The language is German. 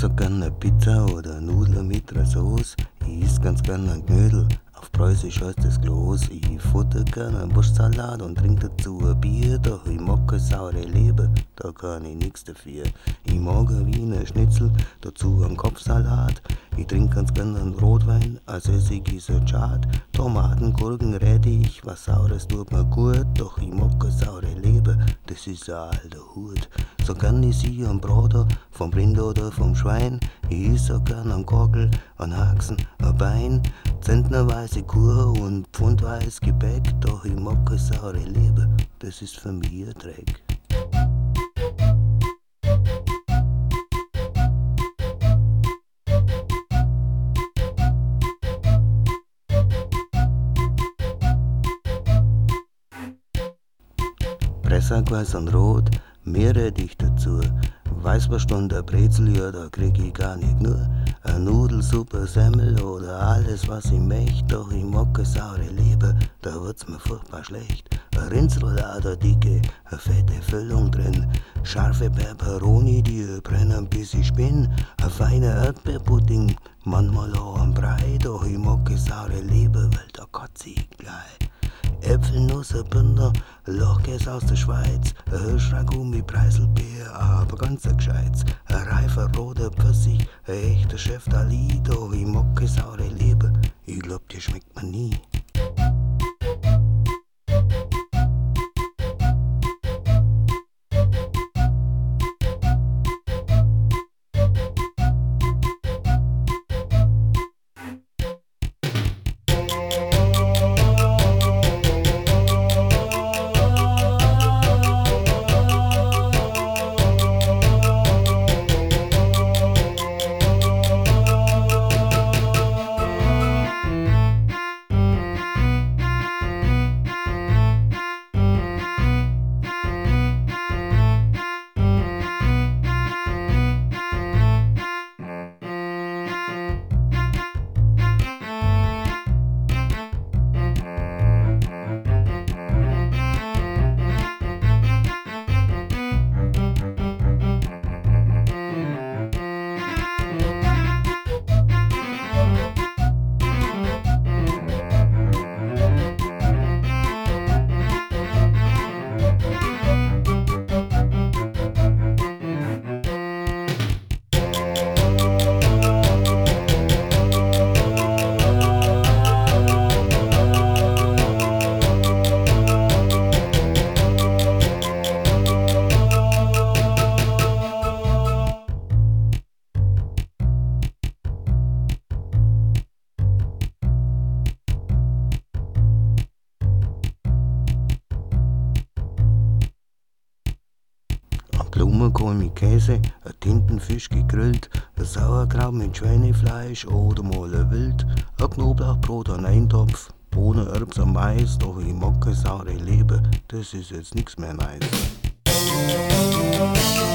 so gerne Pizza oder Nudeln mit der Sauce. Ich iss ganz gerne ein Knödel, auf Preußisch heißt das Glas. Ich futter gerne einen Wurstsalat und trink dazu ein Bier. Doch ich mag keine saure Leber, da kann ich nix dafür. Ich mag ein Wiener Schnitzel, dazu einen Kopfsalat. Ich trink ganz gerne einen Rotwein, als Essig ist ein Schad. Tomaten, Gurken, Rettich, was Saures tut mir gut. Doch ich mag keine saure Leber, das ist ein alter Hut. So gern ich sie am Braten, vom Rind oder vom Schwein. Ich iss so gern einen Gockel, einen Haxen, ein Bein. Zentnerweise Kuh und pfundweiß Gebäck. Doch ich mag keine saure Leber, das ist für mich ein Dreck. Pressack weiß und rot, Meerrettich dazu. Weißwurst ein Brezel, ja, da krieg ich gar nicht nur. Eine Nudelsuppe, Semmel oder alles, was ich möcht. Doch ich mag keine saure Leber, da wird's mir furchtbar schlecht. Ein Rindsroulade, eine dicke, eine fette Füllung drin. Scharfe Peperoni, die brennen bis ich spinn. Ein feiner Erdbeerpudding, manchmal auch ein Brei. Doch ich mag keine saure Leber, weil da kotz ich gleich. Äpfel, Nuss, ein Bündner, Lochkäse aus der Schweiz, ein Hirschragout mit Preiselbeer, aber ganz ein Gescheites. Ein reifer roter Pfirsich, ein echter Chef Dali. Doch ich mag keine saure Leber, ich glaub, die schmeckt mir nie. Blumenkohl mit Käse, ein Tintenfisch gegrillt, ein Sauerkraut mit Schweinefleisch oder mal ein Wild, ein Knoblauchbrot, ein Eintopf, Bohnen, Erbsen, Mais. Doch ich mag keine saure Leber, das ist jetzt nix mehr nice.